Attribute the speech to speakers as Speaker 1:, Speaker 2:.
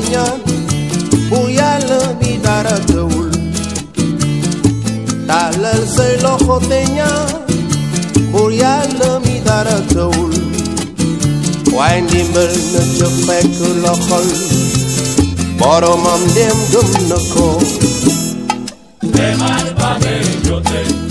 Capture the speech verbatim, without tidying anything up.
Speaker 1: ñaan buur yàlla mi dara tëwul tàllal say loxo te ñaan buur yàlla mi dara tëwul waaye ndimbal na ca fekk loxol boromam dem gëm na ko.
Speaker 2: Demal ba be jote